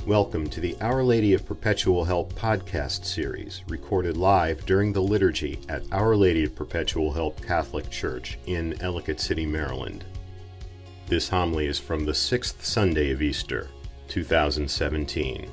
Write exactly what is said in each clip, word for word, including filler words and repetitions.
Welcome to the Our Lady of Perpetual Help podcast series, recorded live during the liturgy at Our Lady of Perpetual Help Catholic Church in Ellicott City, Maryland. This homily is from the sixth Sunday of Easter, two thousand seventeen.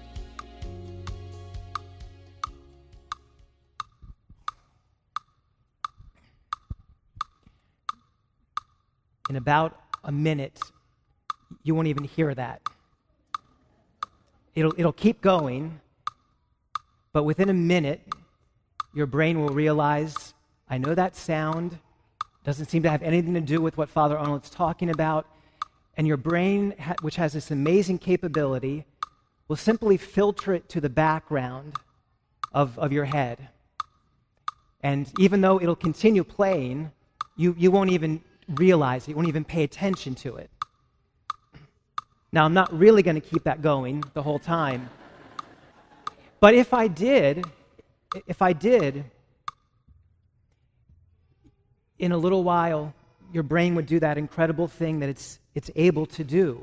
In about a minute, you won't even hear that. It'll, it'll keep going, but within a minute, your brain will realize, I know that sound doesn't seem to have anything to do with what Father Arnold's talking about, and your brain, ha- which has this amazing capability, will simply filter it to the background of, of your head. And even though it'll continue playing, you, you won't even realize it, you won't even pay attention to it. Now, I'm not really going to keep that going the whole time. But if I did, if I did, in a little while, your brain would do that incredible thing that it's it's able to do.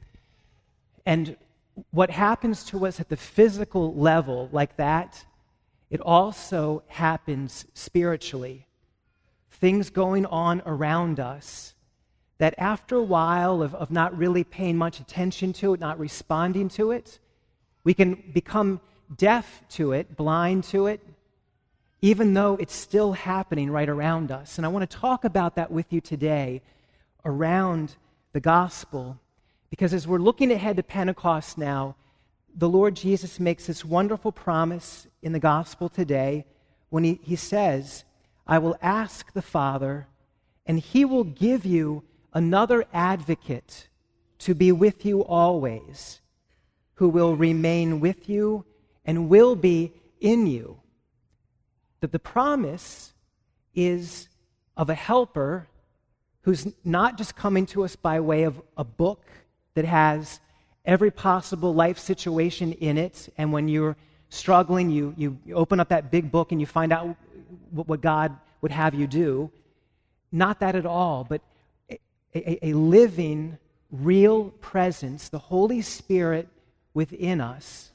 And what happens to us at the physical level like that, it also happens spiritually. Things going on around us that after a while of, of not really paying much attention to it, not responding to it, we can become deaf to it, blind to it, even though it's still happening right around us. And I want to talk about that with you today around the gospel, because as we're looking ahead to Pentecost now, the Lord Jesus makes this wonderful promise in the gospel today when he, he says, I will ask the Father, and he will give you another advocate to be with you always, who will remain with you and will be in you. That the promise is of a helper who's not just coming to us by way of a book that has every possible life situation in it, and when you're struggling, you, you open up that big book and you find out what, what God would have you do. Not that at all, but A, a living, real presence, the Holy Spirit within us.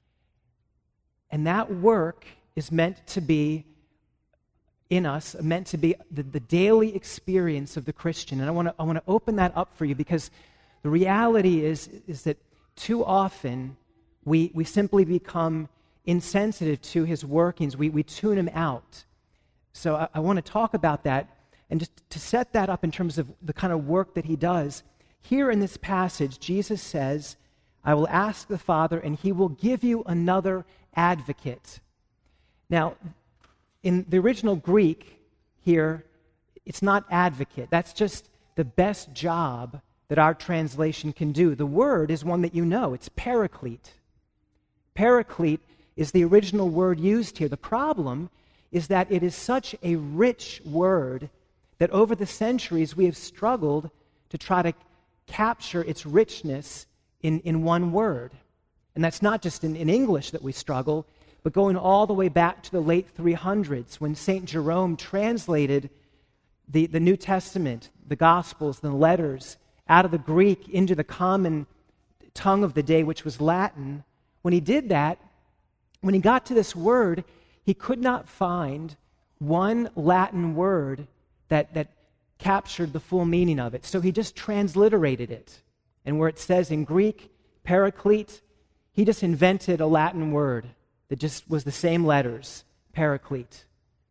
And that work is meant to be in us, meant to be the, the daily experience of the Christian. And I want to I want to open that up for you, because the reality is, is that too often we, we simply become insensitive to his workings. We, we tune him out. So I, I want to talk about that. And just to set that up in terms of the kind of work that he does, here in this passage, Jesus says, I will ask the Father, and he will give you another advocate. Now, in the original Greek here, it's not advocate. That's just the best job that our translation can do. The word is one that you know. It's paraclete. Paraclete is the original word used here. The problem is that it is such a rich word that over the centuries we have struggled to try to capture its richness in, in one word. And that's not just in, in English that we struggle, but going all the way back to the late three hundreds when Saint Jerome translated the, the New Testament, the Gospels, the letters, out of the Greek into the common tongue of the day, which was Latin. When he did that, when he got to this word, he could not find one Latin word that, that captured the full meaning of it. So he just transliterated it. And where it says in Greek, paraclete, he just invented a Latin word that just was the same letters, paraclete.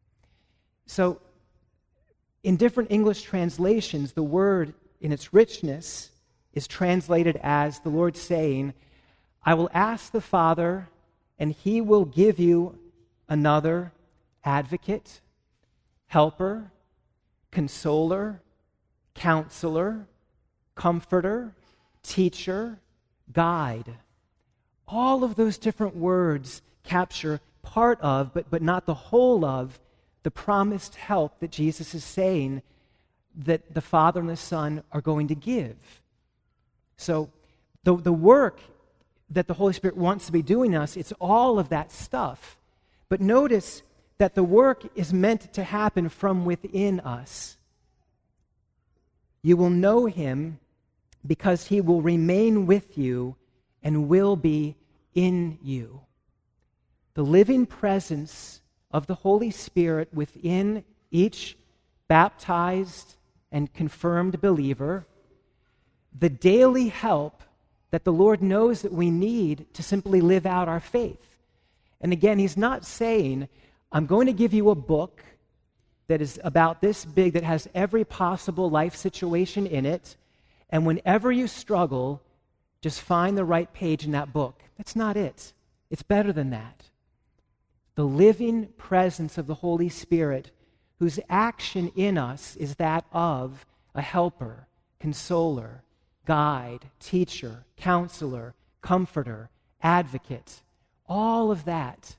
So in different English translations, the word in its richness is translated as the Lord saying, I will ask the Father, and he will give you another advocate, helper, consoler, counselor, comforter, teacher, guide. All of those different words capture part of, but, but not the whole of, the promised help that Jesus is saying that the Father and the Son are going to give. So the, the work that the Holy Spirit wants to be doing in us, it's all of that stuff. But notice that the work is meant to happen from within us. You will know him because he will remain with you and will be in you. The living presence of the Holy Spirit within each baptized and confirmed believer, the daily help that the Lord knows that we need to simply live out our faith. And again, he's not saying, I'm going to give you a book that is about this big, that has every possible life situation in it, and whenever you struggle, just find the right page in that book. That's not it. It's better than that. The living presence of the Holy Spirit, whose action in us is that of a helper, consoler, guide, teacher, counselor, comforter, advocate, all of that.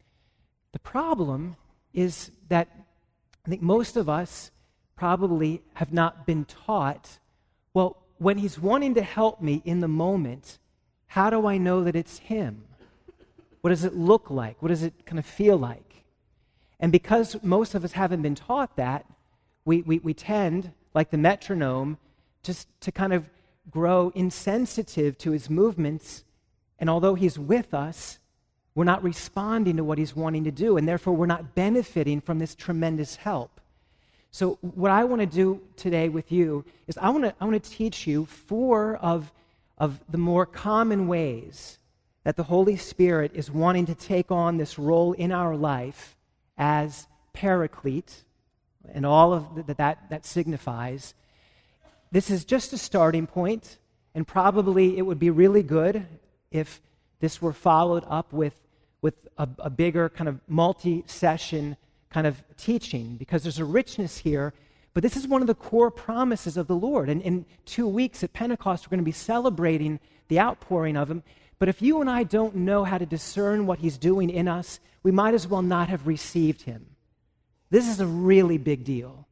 The problem is that I think most of us probably have not been taught, well, when he's wanting to help me in the moment, how do I know that it's him? What does it look like? What does it kind of feel like? And because most of us haven't been taught that, we, we, we tend, like the metronome, just to kind of grow insensitive to his movements, and although he's with us, we're not responding to what he's wanting to do, and therefore we're not benefiting from this tremendous help. So what I want to do today with you is I want to I want to teach you four of, of the more common ways that the Holy Spirit is wanting to take on this role in our life as Paraclete, and all of that that, that signifies. This is just a starting point, and probably it would be really good if this were followed up with, with a, a bigger kind of multi-session kind of teaching, because there's a richness here. But this is one of the core promises of the Lord. And in two weeks at Pentecost, we're going to be celebrating the outpouring of him. But if you and I don't know how to discern what he's doing in us, we might as well not have received him. This is a really big deal.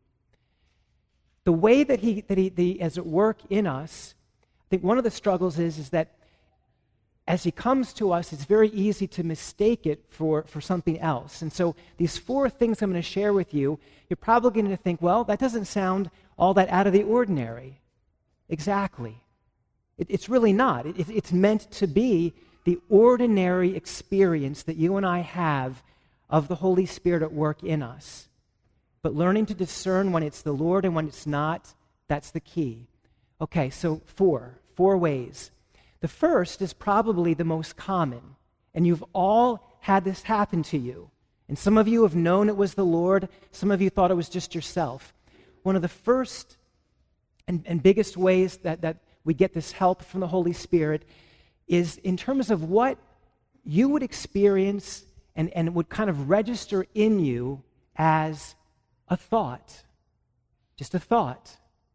The way that he, that he, that he is at work in us, I think one of the struggles is, is that as he comes to us, it's very easy to mistake it for, for something else. And so these four things I'm going to share with you, you're probably going to think, well, that doesn't sound all that out of the ordinary. Exactly. It, it's really not. It, it, it's meant to be the ordinary experience that you and I have of the Holy Spirit at work in us. But learning to discern when it's the Lord and when it's not, that's the key. Okay, so four, four ways. The first is probably the most common, and you've all had this happen to you. And some of you have known it was the Lord, some of you thought it was just yourself. One of the first and, and biggest ways that, that we get this help from the Holy Spirit is in terms of what you would experience and, and would kind of register in you as a thought, just a thought.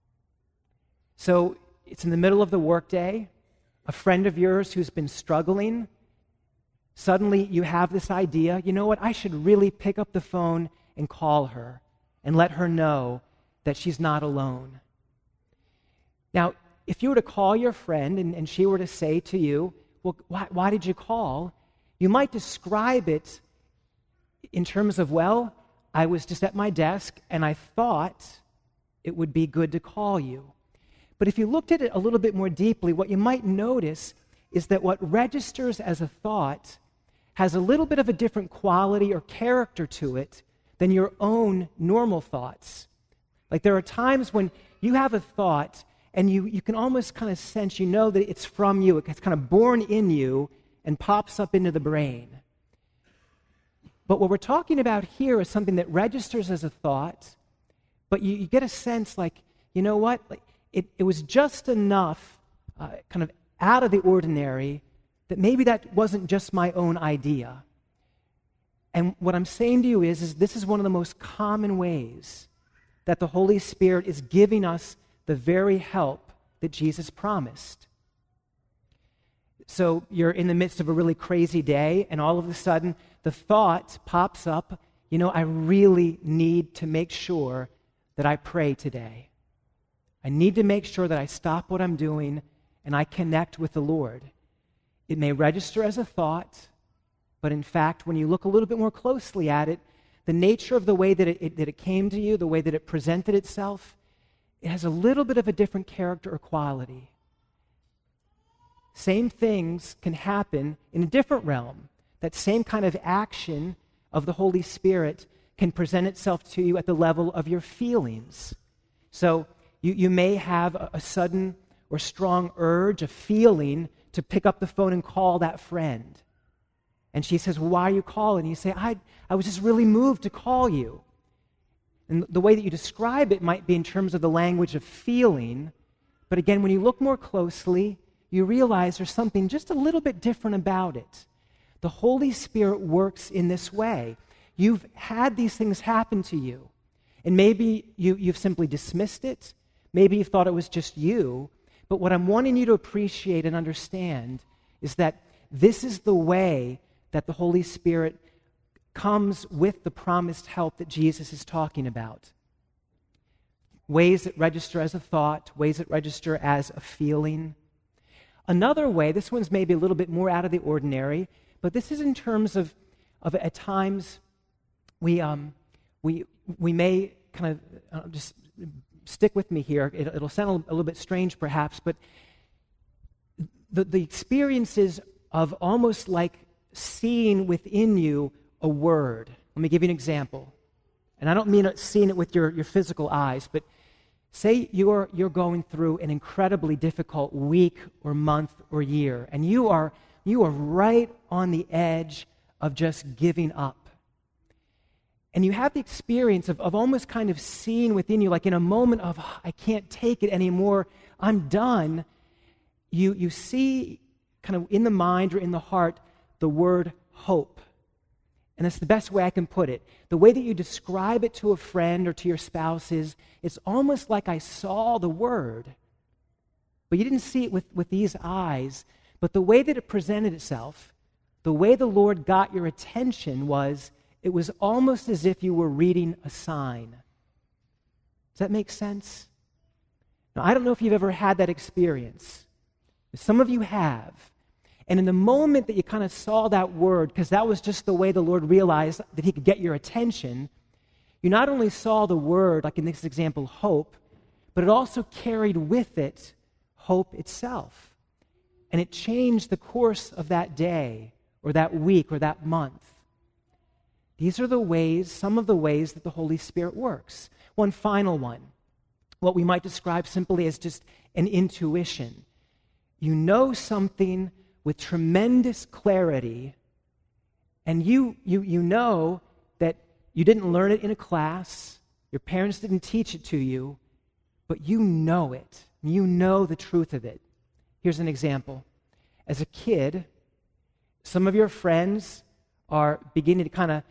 So it's in the middle of the workday. A friend of yours who's been struggling, suddenly you have this idea, you know what, I should really pick up the phone and call her and let her know that she's not alone. Now, if you were to call your friend and, and she were to say to you, well, why, why did you call? You might describe it in terms of, well, I was just at my desk and I thought it would be good to call you. But if you looked at it a little bit more deeply, what you might notice is that what registers as a thought has a little bit of a different quality or character to it than your own normal thoughts. Like there are times when you have a thought and you, you can almost kind of sense, you know that it's from you, it's kind of born in you and pops up into the brain. But what we're talking about here is something that registers as a thought, but you, you get a sense like, you know what, like, It, it was just enough, uh, kind of out of the ordinary, that maybe that wasn't just my own idea. And what I'm saying to you is, is this is one of the most common ways that the Holy Spirit is giving us the very help that Jesus promised. So you're in the midst of a really crazy day, and all of a sudden the thought pops up, you know, I really need to make sure that I pray today. I need to make sure that I stop what I'm doing and I connect with the Lord. It may register as a thought, but in fact, when you look a little bit more closely at it, the nature of the way that it, it, that it came to you, the way that it presented itself, it has a little bit of a different character or quality. same things can happen in a different realm. That same kind of action of the Holy Spirit can present itself to you at the level of your feelings. So you, you may have a, a sudden or strong urge, a feeling to pick up the phone and call that friend. And she says, well, why are you calling? And you say, I, I was just really moved to call you. And the way that you describe it might be in terms of the language of feeling. But again, when you look more closely, you realize there's something just a little bit different about it. The Holy Spirit works in this way. You've had these things happen to you. And maybe you, you've simply dismissed it. Maybe you thought it was just you. But what I'm wanting you to appreciate and understand is that this is the way that the Holy Spirit comes with the promised help that Jesus is talking about. Ways that register as a thought, ways that register as a feeling. Another way, this one's maybe a little bit more out of the ordinary, but this is in terms of, of at times we um, we we may kind of uh, just stick with me here. It, it'll sound a little bit strange, perhaps, but the the experiences of almost like seeing within you a word. Let me give you an example, and I don't mean seeing it with your your physical eyes, but say you're you're going through an incredibly difficult week or month or year, and you are you are right on the edge of just giving up. And you have the experience of, of almost kind of seeing within you, like in a moment of, oh, I can't take it anymore, I'm done. You, you see kind of in the mind or in the heart the word hope. And that's the best way I can put it. The way that you describe it to a friend or to your spouse is, it's almost like I saw the word, but you didn't see it with, with these eyes. But the way that it presented itself, the way the Lord got your attention was, it was almost as if you were reading a sign. Does that make sense? Now, I don't know if you've ever had that experience. Some of you have. And in the moment that you kind of saw that word, because that was just the way the Lord realized that he could get your attention, you not only saw the word, like in this example, hope, but it also carried with it hope itself. And it changed the course of that day or that week or that month. These are the ways, some of the ways that the Holy Spirit works. One final one, what we might describe simply as just an intuition. You know something with tremendous clarity, and you, you, you know that you didn't learn it in a class, your parents didn't teach it to you, but you know it. You know the truth of it. Here's an example. As a kid, some of your friends are beginning to kind of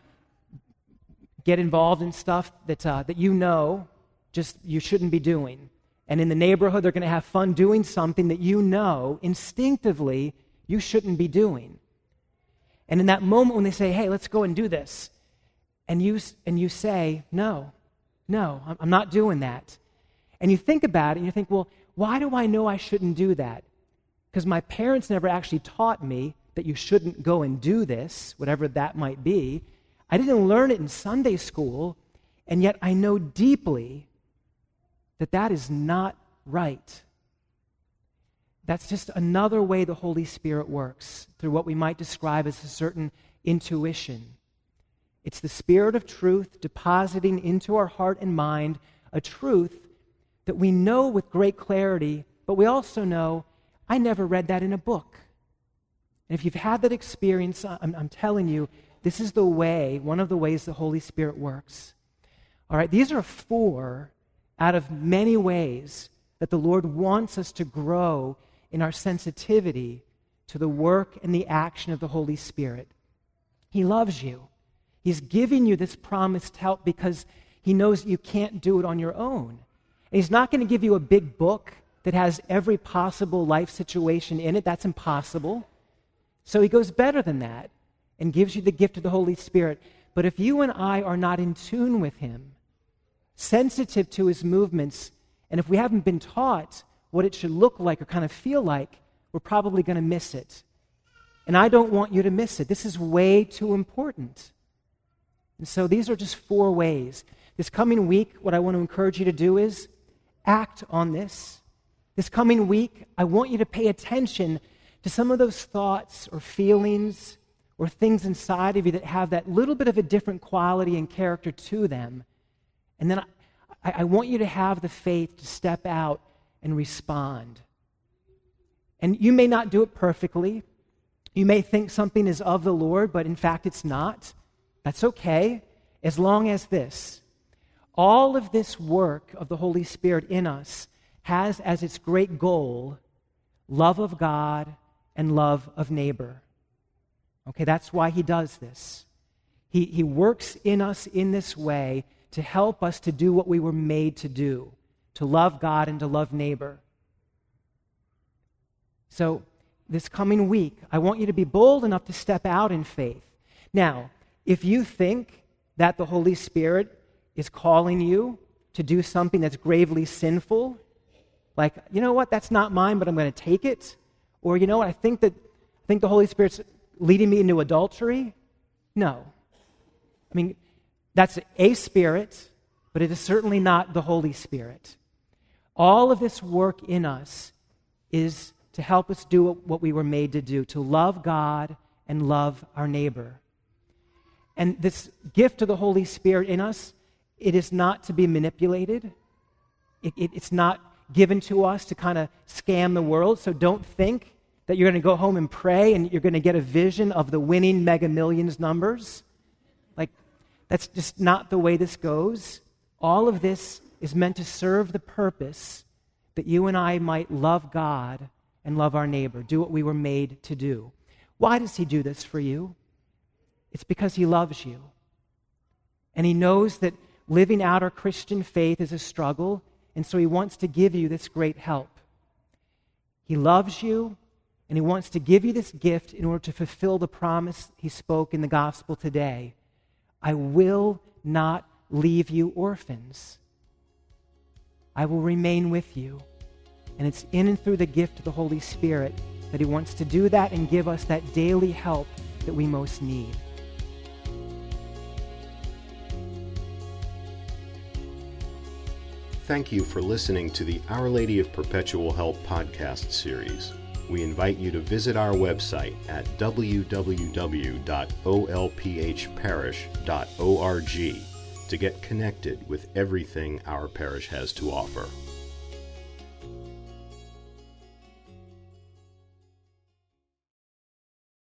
get involved in stuff that uh, that you know just you shouldn't be doing. And in the neighborhood, they're going to have fun doing something that you know instinctively you shouldn't be doing. And in that moment when they say, hey, let's go and do this, and you, and you say, no, no, I'm not doing that. And you think about it, and you think, well, why do I know I shouldn't do that? Because my parents never actually taught me that you shouldn't go and do this, whatever that might be. I didn't learn it in Sunday school, and yet I know deeply that that is not right. That's just another way the Holy Spirit works, through what we might describe as a certain intuition. It's the Spirit of truth depositing into our heart and mind a truth that we know with great clarity, but we also know, I never read that in a book. And if you've had that experience, I'm, I'm telling you, this is the way, one of the ways the Holy Spirit works. All right, these are four out of many ways that the Lord wants us to grow in our sensitivity to the work and the action of the Holy Spirit. He loves you. He's giving you this promised help because he knows you can't do it on your own. And he's not going to give you a big book that has every possible life situation in it. That's impossible. So he goes better than that and gives you the gift of the Holy Spirit. But if you and I are not in tune with him, sensitive to his movements, and if we haven't been taught what it should look like or kind of feel like, we're probably going to miss it. And I don't want you to miss it. This is way too important. And so these are just four ways. This coming week, what I want to encourage you to do is act on this. This coming week, I want you to pay attention to some of those thoughts or feelings or things inside of you that have that little bit of a different quality and character to them. And then I, I want you to have the faith to step out and respond. And you may not do it perfectly. You may think something is of the Lord, but in fact it's not. That's okay, as long as this. All of this work of the Holy Spirit in us has as its great goal love of God and love of neighbor. Okay, that's why he does this. He, he works in us in this way to help us to do what we were made to do, to love God and to love neighbor. So this coming week, I want you to be bold enough to step out in faith. Now, if you think that the Holy Spirit is calling you to do something that's gravely sinful, like, you know what, that's not mine, but I'm going to take it, or you know what, I think that I think the Holy Spirit's leading me into adultery, no. I mean, that's a spirit, but it is certainly not the Holy Spirit. All of this work in us is to help us do what we were made to do, to love God and love our neighbor. And this gift of the Holy Spirit in us, it is not to be manipulated. It, it, it's not given to us to kind of scam the world. So don't think that you're going to go home and pray and you're going to get a vision of the winning Mega Millions numbers. Like, that's just not the way this goes. All of this is meant to serve the purpose that you and I might love God and love our neighbor, do what we were made to do. Why does he do this for you? It's because he loves you. And he knows that living out our Christian faith is a struggle, and so he wants to give you this great help. He loves you, and he wants to give you this gift in order to fulfill the promise he spoke in the gospel today. I will not leave you orphans. I will remain with you. And it's in and through the gift of the Holy Spirit that he wants to do that and give us that daily help that we most need. Thank you for listening to the Our Lady of Perpetual Help podcast series. We invite you to visit our website at w w w dot o l p h parish dot org to get connected with everything our parish has to offer.